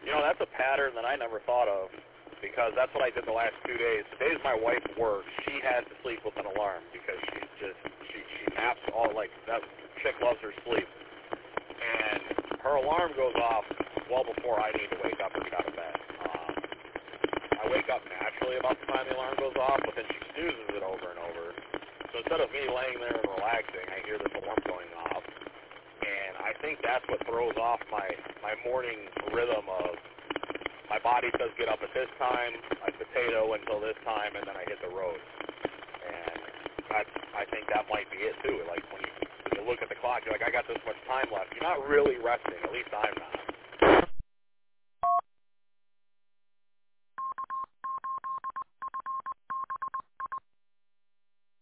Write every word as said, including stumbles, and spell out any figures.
You know, that's a pattern that I never thought of, because that's what I did the last two days. The days my wife works, she has to sleep with an alarm because she's just, she, she naps all, like, that chick loves her sleep. And her alarm goes off well before I need to wake up or get out of bed. Um, I wake up naturally about the time the alarm goes off, but then she snoozes it over and over. So instead of me laying there and relaxing, I hear this alarm going off. And I think that's what throws off my, my morning rhythm of my body says get up at this time, I potato until this time, and then I hit the road. And I, I think that might be it, too. Like, when you, when you look at the clock, you're like, I got this much time left. You're not really resting. At least I'm not.